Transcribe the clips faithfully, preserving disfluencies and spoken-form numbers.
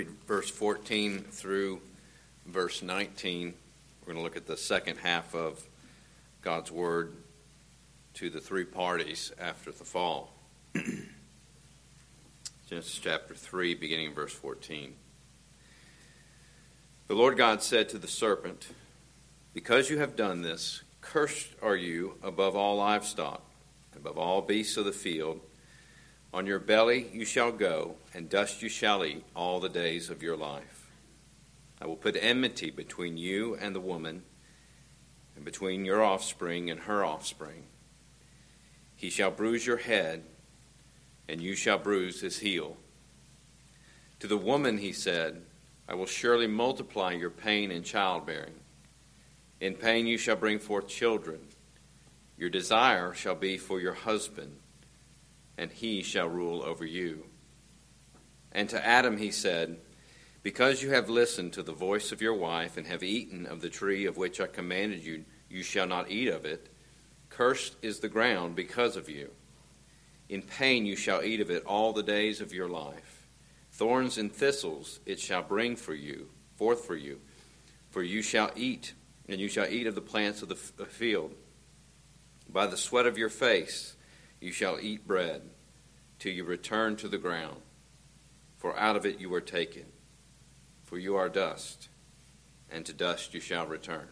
read verse fourteen through verse nineteen. We're going to look at the second half of God's word to the three parties after the fall. Genesis chapter three, beginning in verse fourteen. The Lord God said to the serpent, "Because you have done this, cursed are you above all livestock, above all beasts of the field. On your belly you shall go, and dust you shall eat all the days of your life. I will put enmity between you and the woman, and between your offspring and her offspring. He shall bruise your head, and you shall bruise his heel." To the woman he said, "I will surely multiply your pain in childbearing. In pain you shall bring forth children. Your desire shall be for your husband, and he shall rule over you." And to Adam he said, "Because you have listened to the voice of your wife and have eaten of the tree of which I commanded you, you shall not eat of it. Cursed is the ground because of you. In pain you shall eat of it all the days of your life. Thorns and thistles it shall bring for you, forth for you. For you shall eat, and you shall eat of the plants of the field. By the sweat of your face you shall eat bread, till you return to the ground. For out of it you were taken. For you are dust, and to dust you shall return."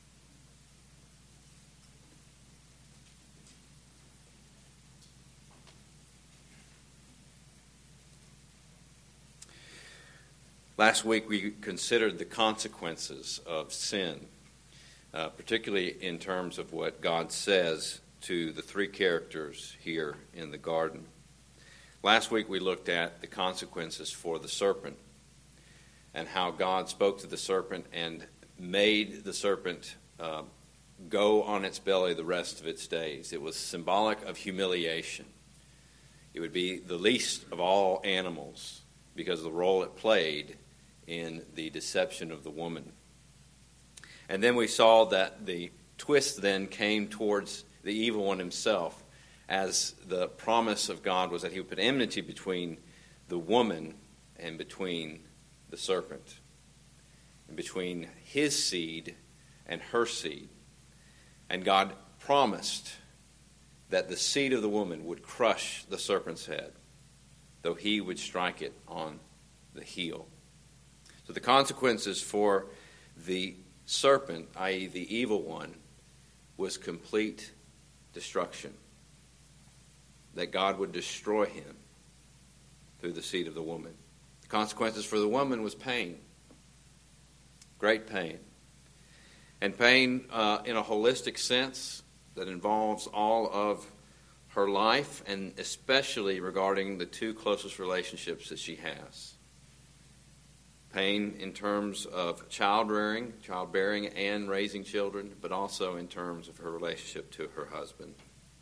Last week we considered the consequences of sin, uh, particularly in terms of what God says to the three characters here in the garden. Last week we looked at the consequences for the serpent and how God spoke to the serpent and made the serpent uh, go on its belly the rest of its days. It was symbolic of humiliation. It would be the least of all animals because of the role it played in the deception of the woman. And then we saw that the twist then came towards the evil one himself, as the promise of God was that he would put enmity between the woman and between the serpent, and between his seed and her seed. And God promised that the seed of the woman would crush the serpent's head, though he would strike it on the heel. So the consequences for the serpent, that is the evil one, was complete destruction. That God would destroy him through the seed of the woman. The consequences for the woman was pain. Great pain. And pain uh, in a holistic sense that involves all of her life, and especially regarding the two closest relationships that she has. Pain in terms of child-rearing, childbearing and raising children, but also in terms of her relationship to her husband.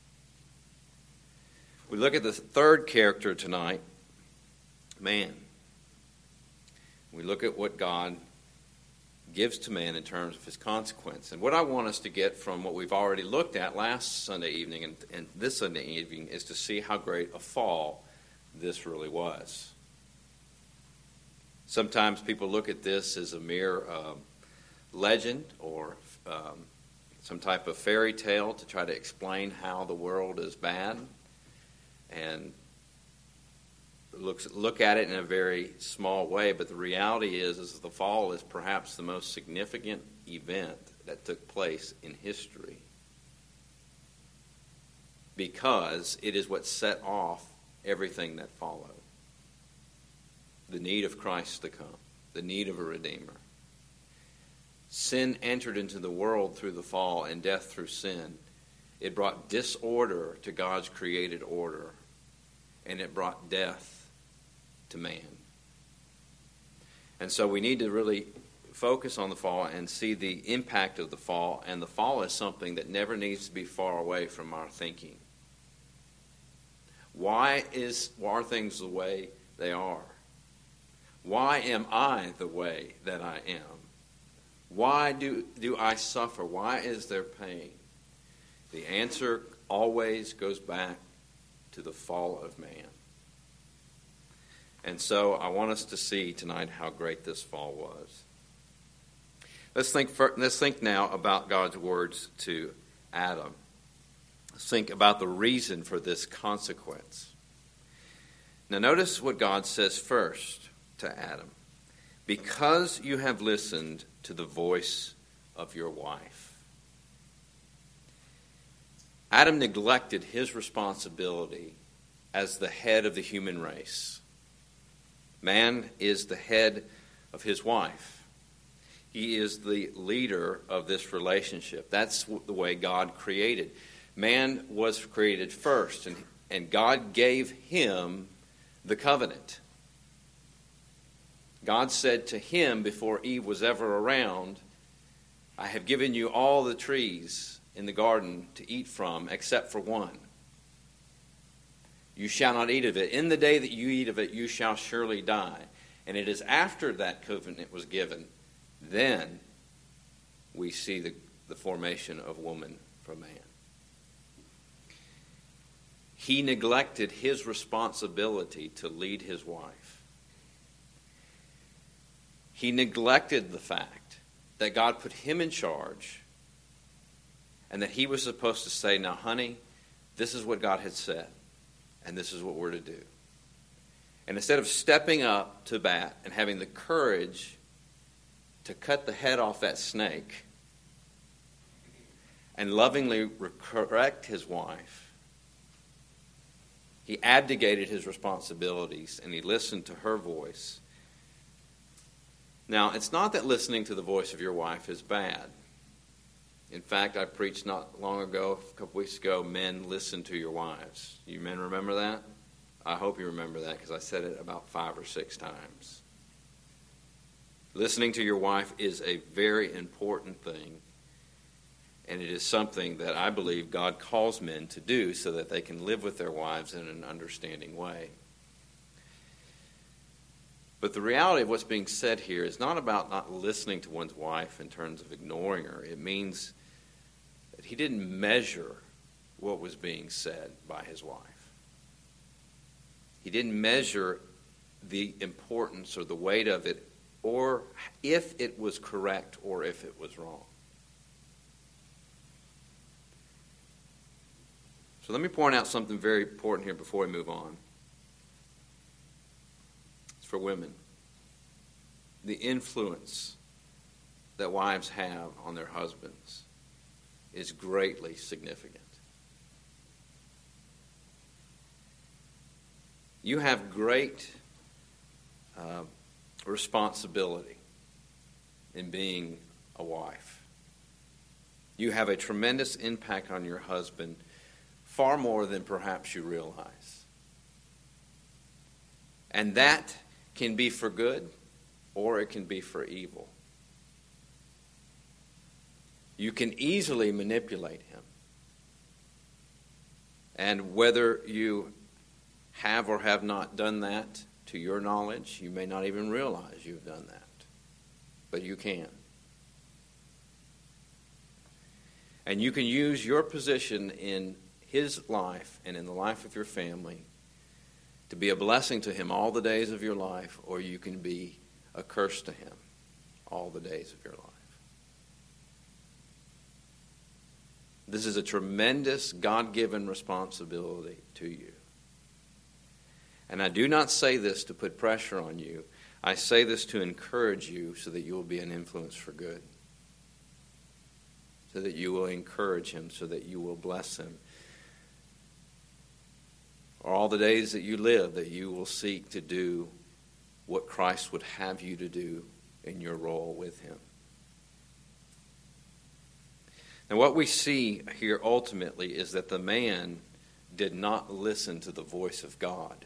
We look at the third character tonight, man. We look at what God gives to man in terms of his consequence. And what I want us to get from what we've already looked at last Sunday evening and, and this Sunday evening is to see how great a fall this really was. Sometimes people look at this as a mere uh, legend or um, some type of fairy tale to try to explain how the world is bad, and looks look at it in a very small way. But the reality is, is the fall is perhaps the most significant event that took place in history, because it is what set off everything that followed. The need of Christ to come, the need of a Redeemer. Sin entered into the world through the fall, and death through sin. It brought disorder to God's created order, and it brought death to man. And so we need to really focus on the fall and see the impact of the fall, and the fall is something that never needs to be far away from our thinking. Why is why are things the way they are? Why am I the way that I am? Why do, do I suffer? Why is there pain? The answer always goes back to the fall of man. And so I want us to see tonight how great this fall was. Let's think, for, let's think now about God's words to Adam. Let's think about the reason for this consequence. Now notice what God says first to Adam. Because you have listened to the voice of your wife. Adam neglected his responsibility as the head of the human race. Man is the head of his wife. He is the leader of this relationship. That's the way God created. Man was created first, and, and God gave him the covenant. God said to him before Eve was ever around, I have given you all the trees in the garden to eat from except for one. You shall not eat of it. In the day that you eat of it, you shall surely die. And it is after that covenant was given, then we see the, the formation of woman from man. He neglected his responsibility to lead his wife. He neglected the fact that God put him in charge and that he was supposed to say, now, honey, this is what God had said, and this is what we're to do. And instead of stepping up to bat and having the courage to cut the head off that snake and lovingly correct his wife, he abdicated his responsibilities and he listened to her voice. Now, it's not that listening to the voice of your wife is bad. In fact, I preached not long ago, a couple weeks ago, men, listen to your wives. You men remember that? I hope you remember that because I said it about five or six times. Listening to your wife is a very important thing, and it is something that I believe God calls men to do so that they can live with their wives in an understanding way. But the reality of what's being said here is not about not listening to one's wife in terms of ignoring her. It means that he didn't measure what was being said by his wife. He didn't measure the importance or the weight of it, or if it was correct or if it was wrong. So let me point out something very important here before we move on. For women, the influence that wives have on their husbands is greatly significant. You have great uh, responsibility in being a wife. You have a tremendous impact on your husband, far more than perhaps you realize. And that can be for good or it can be for evil. You can easily manipulate him. And whether you have or have not done that to your knowledge, you may not even realize you've done that. But you can. And you can use your position in his life and in the life of your family to be a blessing to him all the days of your life, or you can be a curse to him all the days of your life. This is a tremendous God-given responsibility to you. And I do not say this to put pressure on you. I say this to encourage you so that you will be an influence for good. So that you will encourage him, so that you will bless him. Or all the days that you live, that you will seek to do what Christ would have you to do in your role with him. Now what we see here ultimately is that the man did not listen to the voice of God.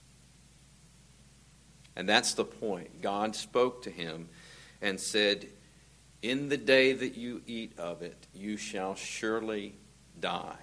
And that's the point. God spoke to him and said, in the day that you eat of it, you shall surely die.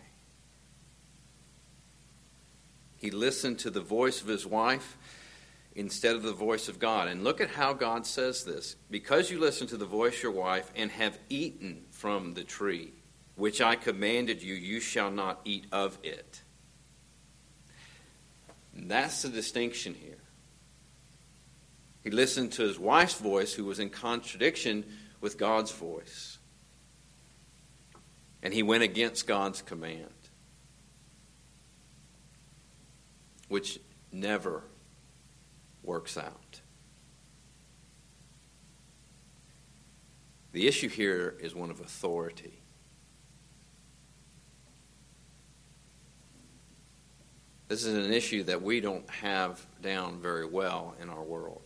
He listened to the voice of his wife instead of the voice of God. And look at how God says this. Because you listen to the voice of your wife and have eaten from the tree, which I commanded you, you shall not eat of it. And that's the distinction here. He listened to his wife's voice, who was in contradiction with God's voice. And he went against God's command, which never works out. The issue here is one of authority. This is an issue that we don't have down very well in our world.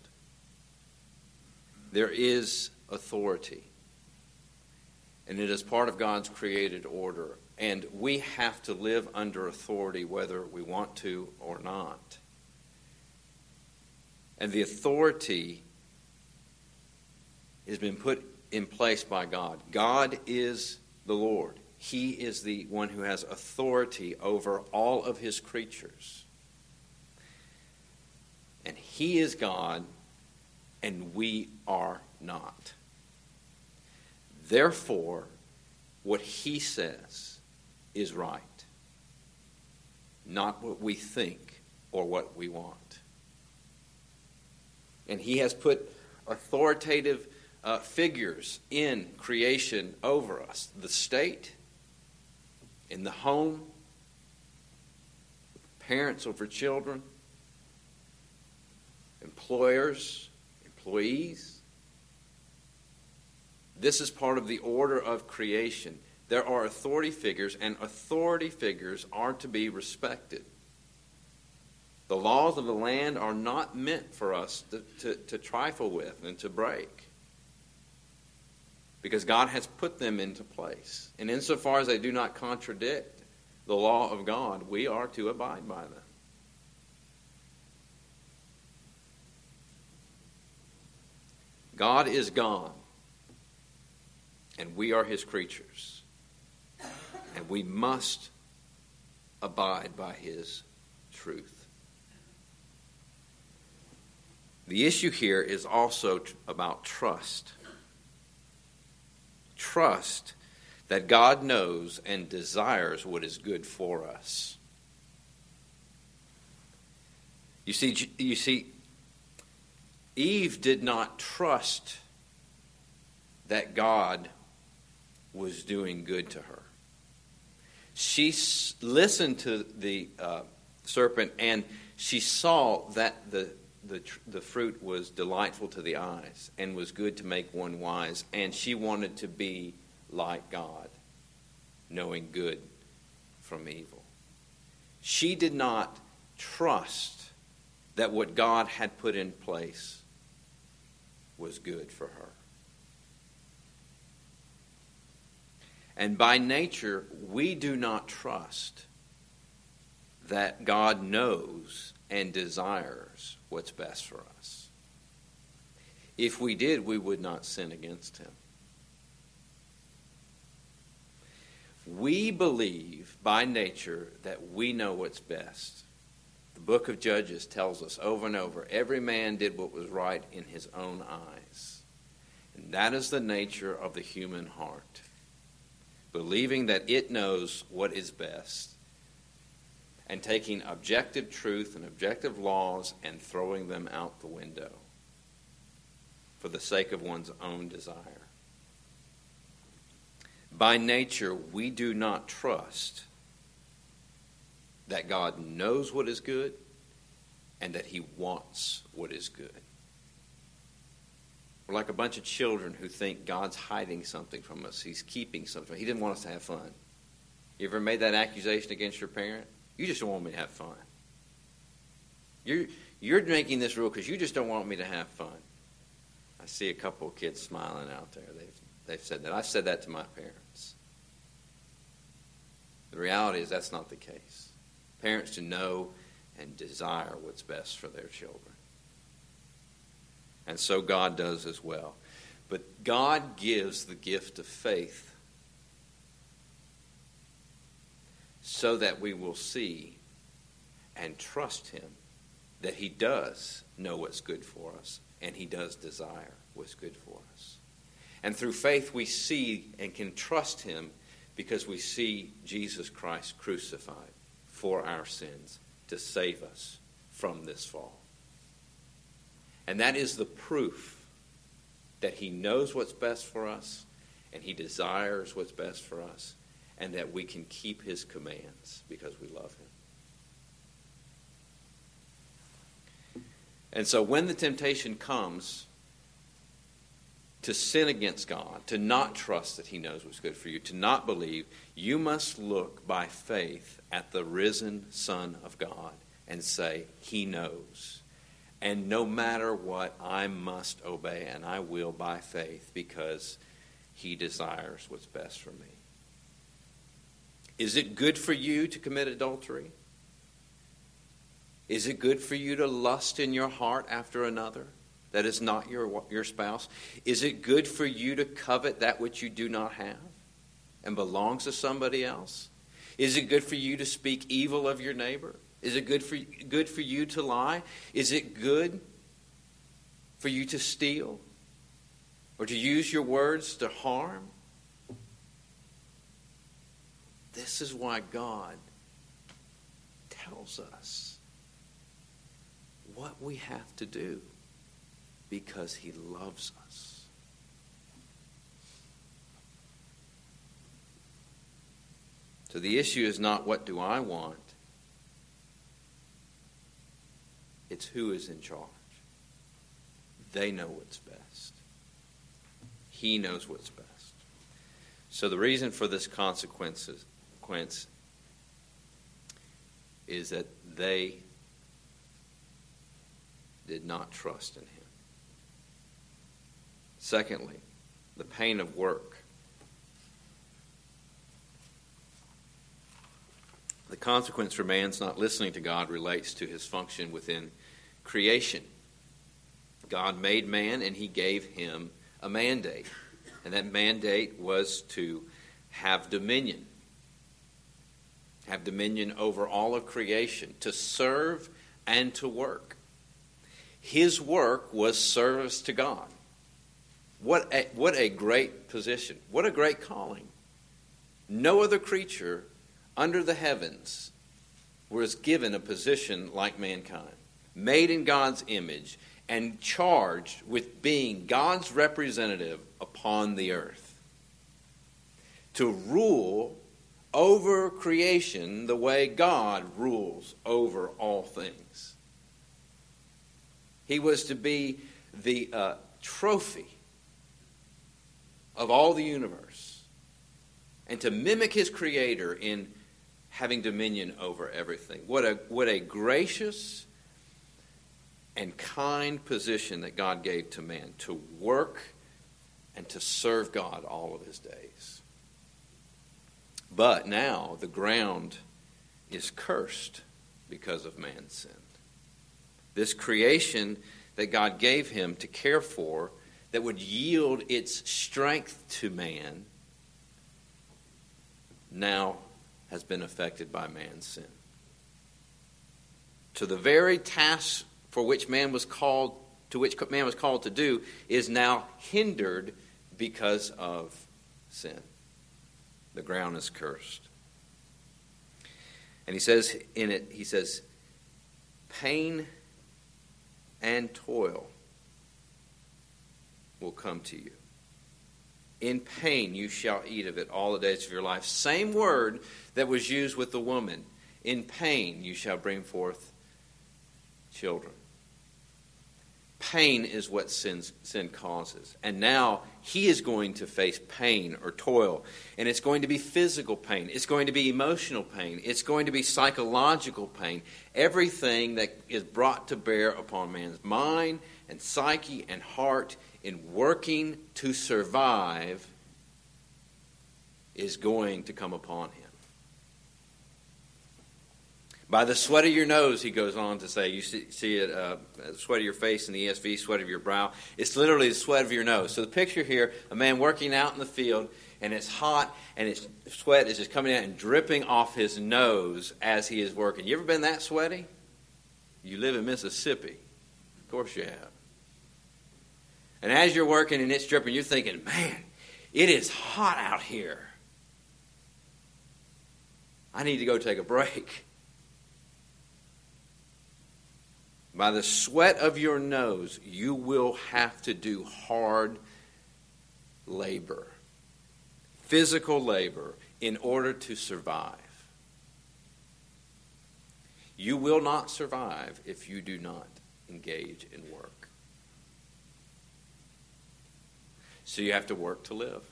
There is authority, and it is part of God's created order, and we have to live under authority whether we want to or not. And the authority has been put in place by God. God is the Lord. He is the one who has authority over all of his creatures. And he is God, and we are not. Therefore, what he says is right, not what we think or what we want. And he has put authoritative uh, figures in creation over us. The state, in the home, parents over children, employers, employees. This is part of the order of creation. There are authority figures, and authority figures are to be respected. The laws of the land are not meant for us to, to, to trifle with and to break, because God has put them into place. And insofar as they do not contradict the law of God, we are to abide by them. God is God, and we are his creatures, and we must abide by his truth. The issue here is also about trust. Trust that God knows and desires what is good for us. You see, you see, Eve did not trust that God was doing good to her. She s- listened to the uh, serpent, and she saw that the, the tr- the fruit was delightful to the eyes and was good to make one wise, and she wanted to be like God, knowing good from evil. She did not trust that what God had put in place was good for her. And by nature, we do not trust that God knows and desires what's best for us. If we did, we would not sin against him. We believe by nature that we know what's best. The book of Judges tells us over and over, every man did what was right in his own eyes. And that is the nature of the human heart. Believing that it knows what is best, and taking objective truth and objective laws and throwing them out the window for the sake of one's own desire. By nature, we do not trust that God knows what is good and that he wants what is good. We're like a bunch of children who think God's hiding something from us. He's keeping something. He didn't want us to have fun. You ever made that accusation against your parent? You just don't want me to have fun. You're, you're making this rule because you just don't want me to have fun. I see a couple of kids smiling out there. They've, they've said that. I've said that to my parents. The reality is that's not the case. Parents to know and desire what's best for their children. And so God does as well. But God gives the gift of faith so that we will see and trust him that he does know what's good for us and he does desire what's good for us. And through faith we see and can trust him because we see Jesus Christ crucified for our sins to save us from this fall. And that is the proof that he knows what's best for us, and he desires what's best for us, and that we can keep his commands because we love him. And so when the temptation comes to sin against God, to not trust that he knows what's good for you, to not believe, you must look by faith at the risen Son of God and say, he knows. And no matter what, I must obey, and I will by faith because he desires what's best for me. Is it good for you to commit adultery? Is it good for you to lust in your heart after another that is not your, your spouse? Is it good for you to covet that which you do not have and belongs to somebody else? Is it good for you to speak evil of your neighbor? Is it good for, good for you to lie? Is it good for you to steal or to use your words to harm? This is why God tells us what we have to do, because he loves us. So the issue is not what do I want, it's who is in charge. They know what's best. He knows what's best. So the reason for this consequence is that they did not trust in him. Secondly, the pain of work. The consequence for man's not listening to God relates to his function within creation. God made man and he gave him a mandate. And that mandate was to have dominion. Have dominion over all of creation, to serve and to work. His work was service to God. What a, what a great position. What a great calling. No other creature under the heavens was given a position like mankind, made in God's image and charged with being God's representative upon the earth, to rule over creation the way God rules over all things. He was to be the uh, trophy of all the universe, and to mimic his creator in having dominion over everything. What a what a gracious and kind position that God gave to man, to work and to serve God all of his days. But now the ground is cursed because of man's sin. This creation that God gave him to care for, that would yield its strength to man, now has been affected by man's sin. To the very task for which man was called, to which man was called to do, is now hindered because of sin. The ground is cursed. And he says in it, he says, pain and toil will come to you. In pain you shall eat of it all the days of your life. Same word that was used with the woman. In pain you shall bring forth children. Pain is what sin, sin causes. And now he is going to face pain or toil. And it's going to be physical pain. It's going to be emotional pain. It's going to be psychological pain. Everything that is brought to bear upon man's mind and psyche and heart in working to survive is going to come upon him. By the sweat of your nose, he goes on to say, you see, see it, uh, sweat of your face in the E S V, sweat of your brow. It's literally the sweat of your nose. So the picture here, a man working out in the field, and it's hot, and his sweat is just coming out and dripping off his nose as he is working. You ever been that sweaty? You live in Mississippi. Of course you have. And as you're working and it's dripping, you're thinking, man, it is hot out here. I need to go take a break. By the sweat of your nose, you will have to do hard labor, physical labor, in order to survive. You will not survive if you do not engage in work. So you have to work to live.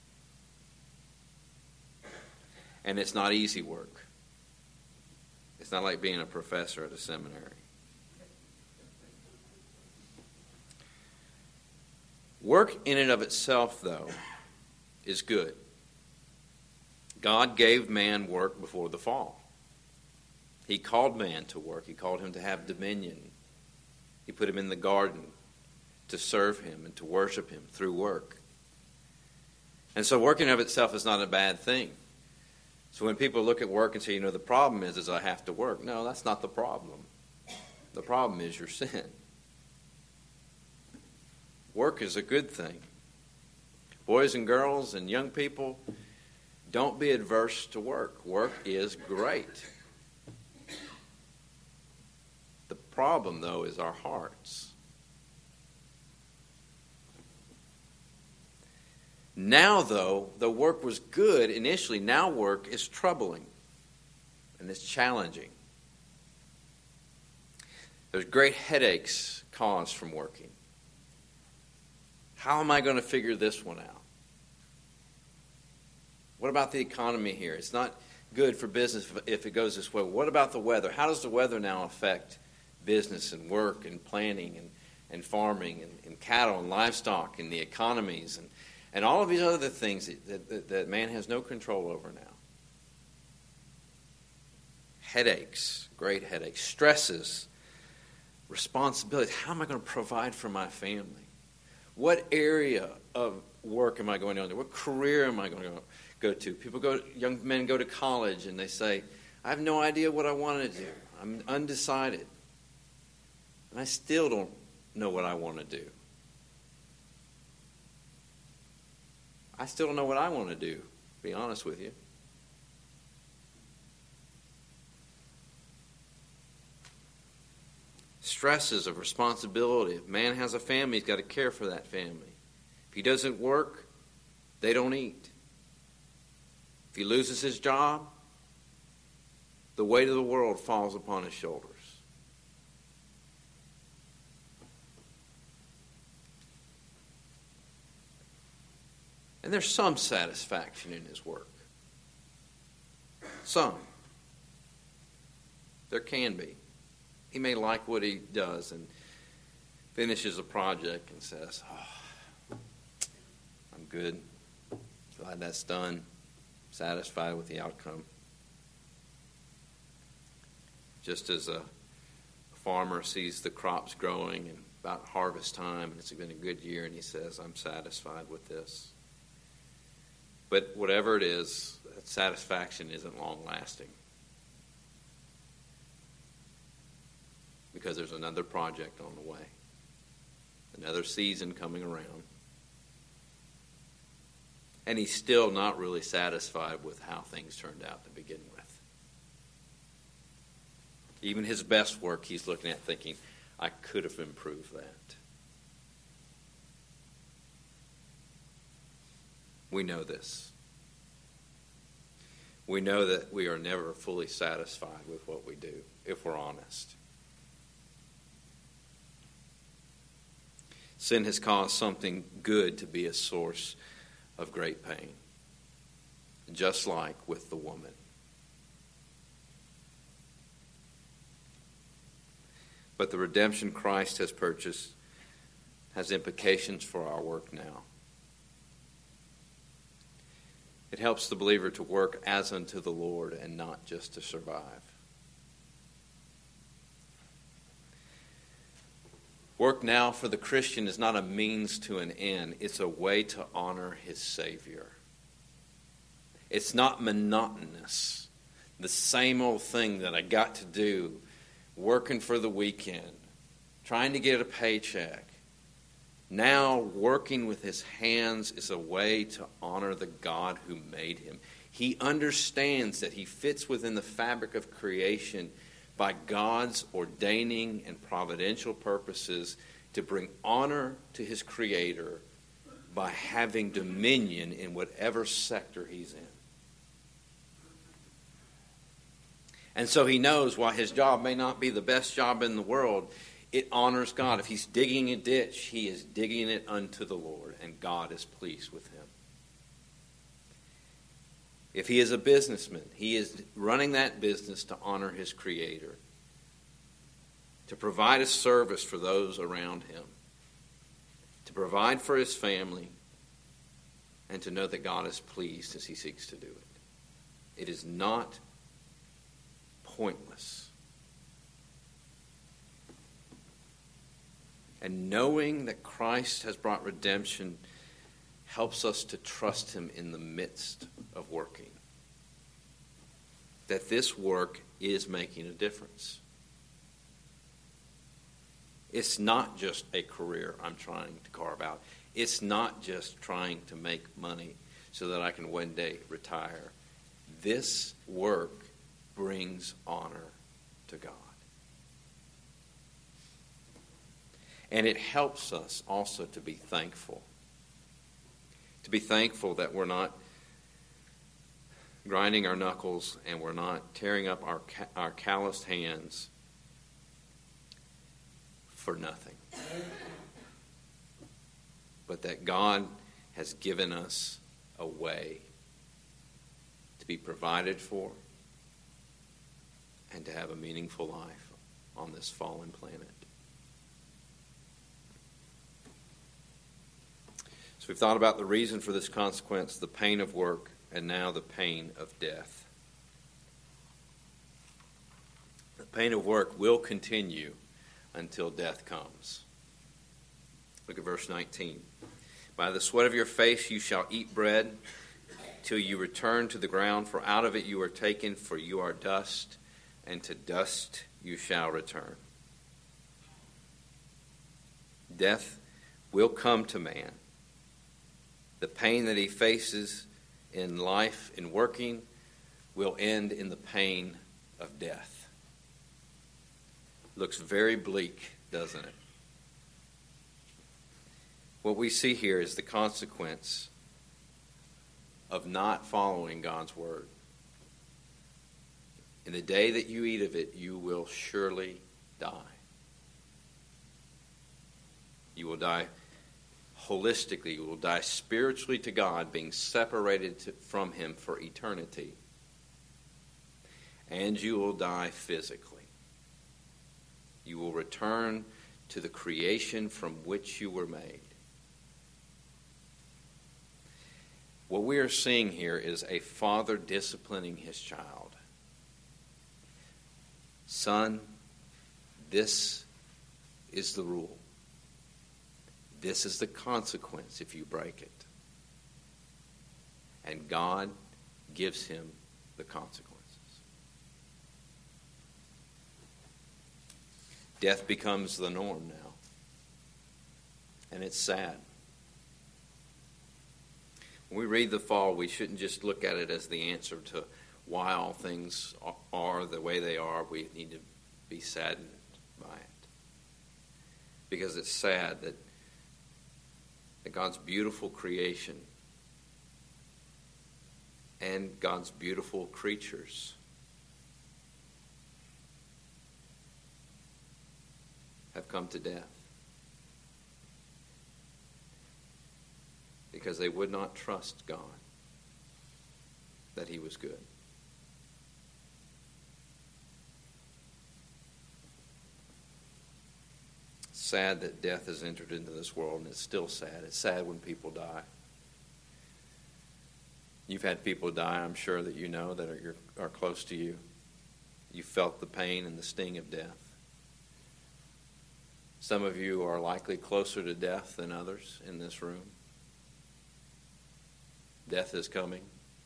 And it's not easy work. It's not like being a professor at a seminary. Work in and of itself, though, is good. God gave man work before the fall. He called man to work. He called him to have dominion. He put him in the garden to serve him and to worship him through work. And so work in and of itself is not a bad thing. So when people look at work and say, you know, the problem is, is I have to work. No, that's not the problem. The problem is your sin. Work is a good thing. Boys and girls and young people, don't be adverse to work. Work is great. The problem, though, is our hearts. Now, though, the work was good initially. Now work is troubling and it's challenging. There's great headaches caused from working. How am I going to figure this one out? What about the economy here? It's not good for business if it goes this way. What about the weather? How does the weather now affect business and work and planning and, and farming and, and cattle and livestock and the economies and, and all of these other things that, that, that man has no control over now? Headaches, great headaches, stresses, responsibilities. How am I going to provide for my family? What area of work am I going to do? What career am I going to go to? People go, young men go to college and they say, I have no idea what I want to do. I'm undecided. And I still don't know what I want to do. I still don't know what I want to do, to be honest with you. Stresses of responsibility. If man has a family, he's got to care for that family. If he doesn't work, they don't eat. If he loses his job, the weight of the world falls upon his shoulders. And there's some satisfaction in his work. Some. There can be. He may like what he does and finishes a project and says, oh, I'm good. Glad that's done. Satisfied with the outcome. Just as a farmer sees the crops growing and about harvest time and it's been a good year and he says, I'm satisfied with this. But whatever it is, that satisfaction isn't long lasting. Because there's another project on the way. Another season coming around. And he's still not really satisfied with how things turned out to begin with. Even his best work he's looking at thinking, I could have improved that. We know this. We know that we are never fully satisfied with what we do, if we're honest. Sin has caused something good to be a source of great pain, just like with the woman. But the redemption Christ has purchased has implications for our work now. It helps the believer to work as unto the Lord and not just to survive. Work now for the Christian is not a means to an end. It's a way to honor his Savior. It's not monotonous. The same old thing that I got to do, working for the weekend, trying to get a paycheck. Now working with his hands is a way to honor the God who made him. He understands that he fits within the fabric of creation by God's ordaining and providential purposes to bring honor to his Creator by having dominion in whatever sector he's in. And so he knows while his job may not be the best job in the world, it honors God. If he's digging a ditch, he is digging it unto the Lord, and God is pleased with him. If he is a businessman, he is running that business to honor his Creator, to provide a service for those around him, to provide for his family, and to know that God is pleased as he seeks to do it. It is not pointless. And knowing that Christ has brought redemption helps us to trust him in the midst of working. That this work is making a difference. It's not just a career I'm trying to carve out. It's not just trying to make money so that I can one day retire. This work brings honor to God. And it helps us also to be thankful. To be thankful that we're not grinding our knuckles and we're not tearing up our our calloused hands for nothing. But that God has given us a way to be provided for and to have a meaningful life on this fallen planet. So we've thought about the reason for this consequence, the pain of work, and now the pain of death. The pain of work will continue until death comes. Look at verse nineteen. By the sweat of your face you shall eat bread till you return to the ground, for out of it you are taken, for you are dust, and to dust you shall return. Death will come to man. The pain that he faces in life, in working, will end in the pain of death. Looks very bleak, doesn't it? What we see here is the consequence of not following God's word. In the day that you eat of it, you will surely die. You will die holistically. You will die spiritually to God, being separated to, from him for eternity. And you will die physically. You will return to the creation from which you were made. What we are seeing here is a father disciplining his child. Son, this is the rule. This is the consequence if you break it. And God gives him the consequences. Death becomes the norm now. And it's sad. When we read the fall, we shouldn't just look at it as the answer to why all things are the way they are. We need to be saddened by it. Because it's sad that, that God's beautiful creation and God's beautiful creatures have come to death. Because they would not trust God that he was good. It's sad that death has entered into this world, and it's still sad. It's sad when people die. You've had people die, I'm sure, that you know that are, are close to you. You felt the pain and the sting of death. Some of you are likely closer to death than others in this room. Death is coming.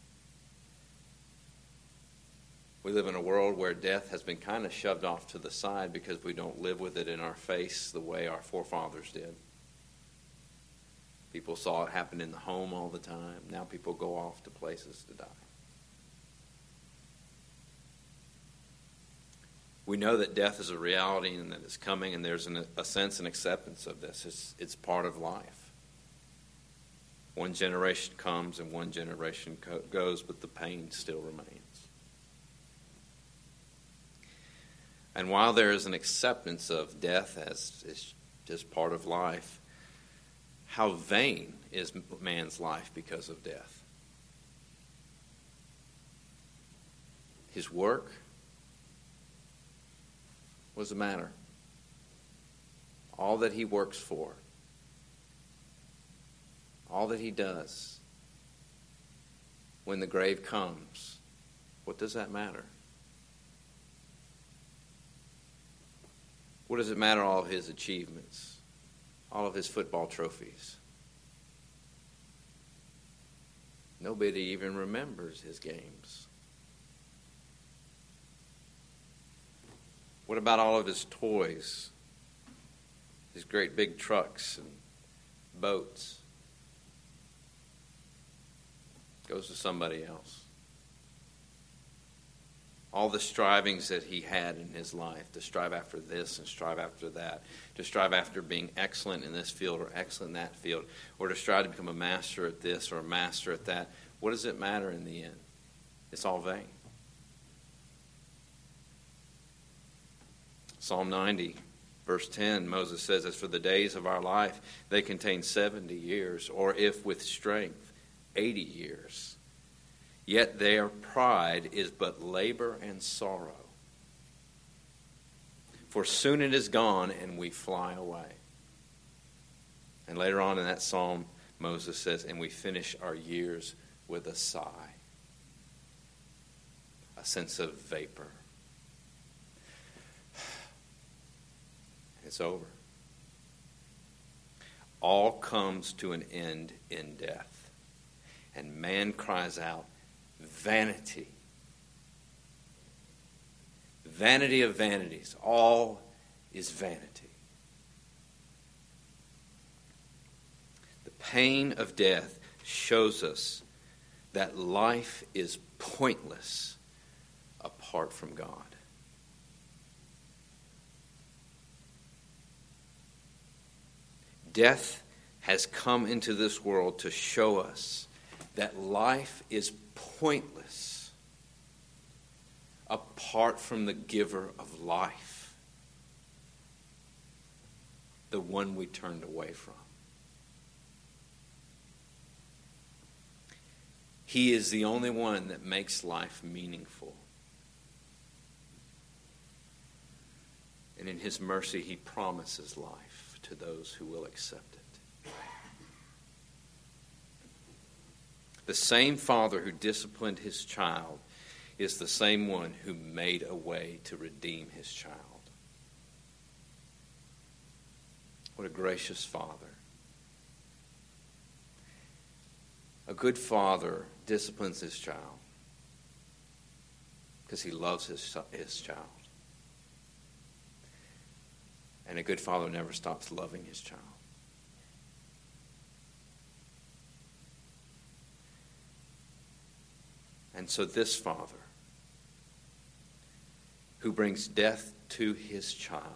We live in a world where death has been kind of shoved off to the side because we don't live with it in our face the way our forefathers did. People saw it happen in the home all the time. Now people go off to places to die. We know that death is a reality and that it's coming, and there's an, a sense and acceptance of this. It's, it's part of life. One generation comes and one generation co- goes, but the pain still remains. And while there is an acceptance of death as, as just part of life, how vain is man's life because of death? His work? What does it matter? All that he works for, all that he does, when the grave comes, what does that matter? What does it matter, all of his achievements, all of his football trophies? Nobody even remembers his games. What about all of his toys, his great big trucks and boats? Goes to somebody else. All the strivings that he had in his life, to strive after this and strive after that, to strive after being excellent in this field or excellent in that field, or to strive to become a master at this or a master at that, what does it matter in the end? It's all vain. Psalm ninety, verse ten, Moses says, as for the days of our life, they contain seventy years, or if with strength, eighty years. Yet their pride is but labor and sorrow. For soon it is gone and we fly away. And later on in that psalm, Moses says, and we finish our years with a sigh, a sense of vapor. It's over. All comes to an end in death. And man cries out, vanity. Vanity of vanities. All is vanity. The pain of death shows us that life is pointless apart from God. Death has come into this world to show us that life is pointless apart from the giver of life, the one we turned away from. He is the only one that makes life meaningful. And in his mercy, he promises life to those who will accept it. The same father who disciplined his child is the same one who made a way to redeem his child. What a gracious father. A good father disciplines his child because he loves his, his child. And a good father never stops loving his child. And so this father, who brings death to his child,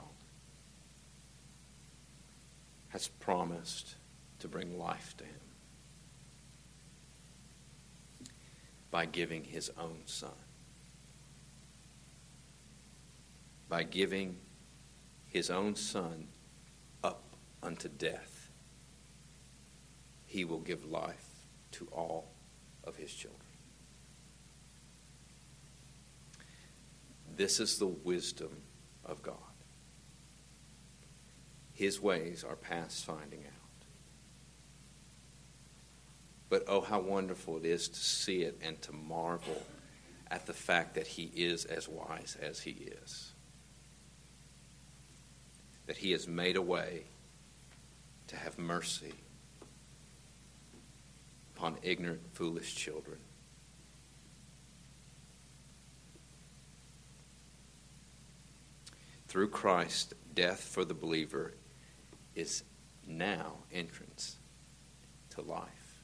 has promised to bring life to him by giving his own son. By giving his own son up unto death, he will give life to all of his children. This is the wisdom of God. His ways are past finding out. But oh, how wonderful it is to see it and to marvel at the fact that he is as wise as he is. That he has made a way to have mercy upon ignorant, foolish children. Through Christ, death for the believer is now entrance to life.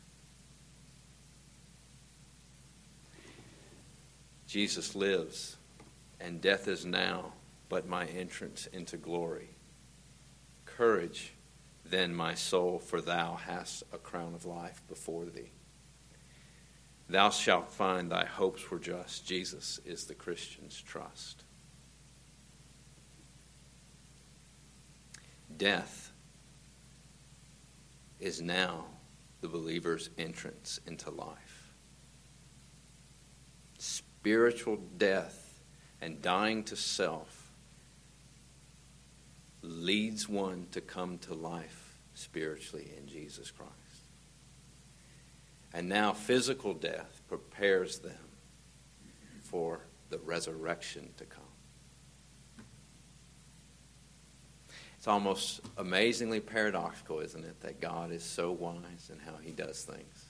Jesus lives, and death is now but my entrance into glory. Courage, then, my soul, for thou hast a crown of life before thee. Thou shalt find thy hopes were just. Jesus is the Christian's trust. Death is now the believer's entrance into life. Spiritual death and dying to self leads one to come to life spiritually in Jesus Christ. And now physical death prepares them for the resurrection to come. It's almost amazingly paradoxical, isn't it, that God is so wise in how he does things.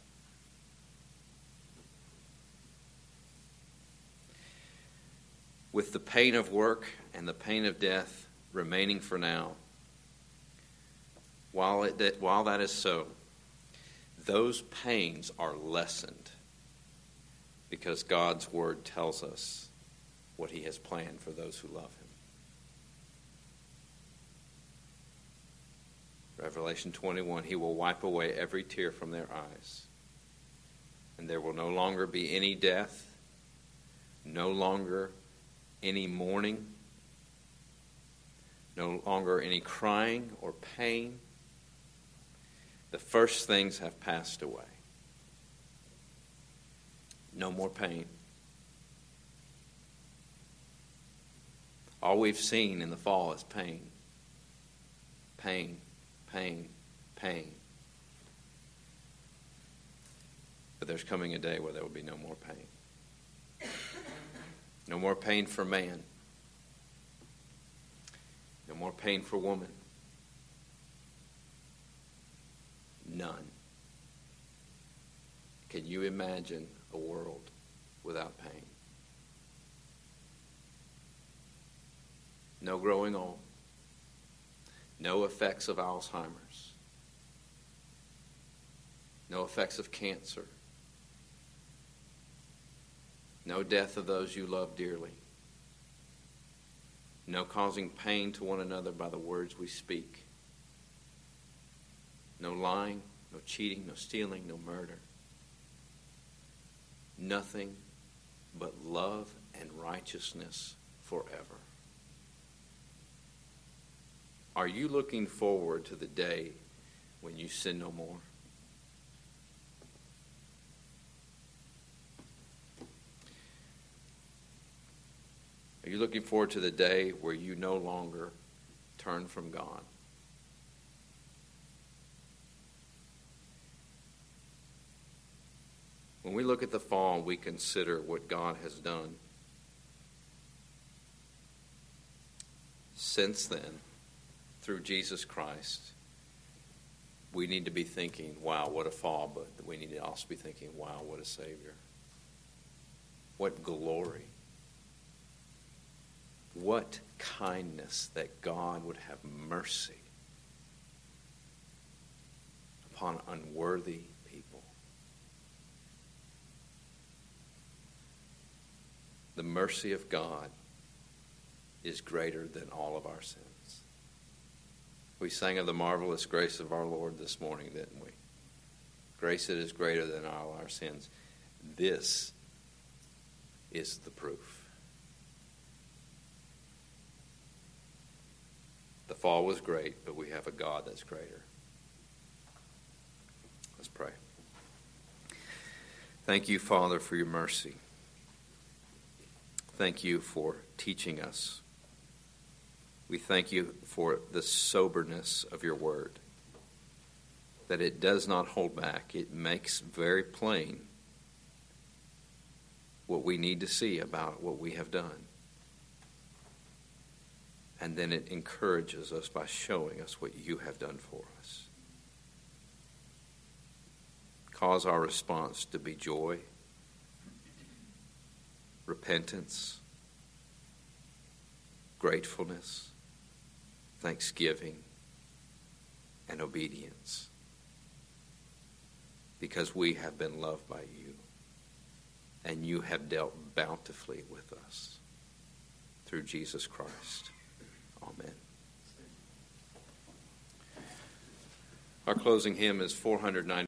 With the pain of work and the pain of death remaining for now, while, it, that, while that is so, those pains are lessened because God's word tells us what he has planned for those who love him. Revelation twenty-one, he will wipe away every tear from their eyes, and there will no longer be any death, no longer any mourning, no longer any crying or pain. The first things have passed away. No more pain. All we've seen in the fall is pain. Pain, pain, pain. But there's coming a day where there will be no more pain. No more pain for man. No more pain for woman. None. Can you imagine a world without pain? No growing old. No effects of Alzheimer's. No effects of cancer. No death of those you love dearly. No causing pain to one another by the words we speak. No lying, no cheating, no stealing, no murder. Nothing but love and righteousness forever. Are you looking forward to the day when you sin no more? Are you looking forward to the day where you no longer turn from God? When we look at the fall, we consider what God has done. Since then, through Jesus Christ, we need to be thinking, wow, what a fall, but we need to also be thinking, wow, what a Savior. What glory. What kindness that God would have mercy upon unworthy people. The mercy of God is greater than all of our sins. We sang of the marvelous grace of our Lord this morning, didn't we? Grace that is greater than all our sins. This is the proof. The fall was great, but we have a God that's greater. Let's pray. Thank you, Father, for your mercy. Thank you for teaching us. We thank you for the soberness of your word, that it does not hold back. It makes very plain what we need to see about what we have done. And then it encourages us by showing us what you have done for us. Cause our response to be joy, repentance, gratefulness, thanksgiving, and obedience. Because we have been loved by you, and you have dealt bountifully with us. through Jesus Christ. Amen. Our closing hymn is four hundred ninety.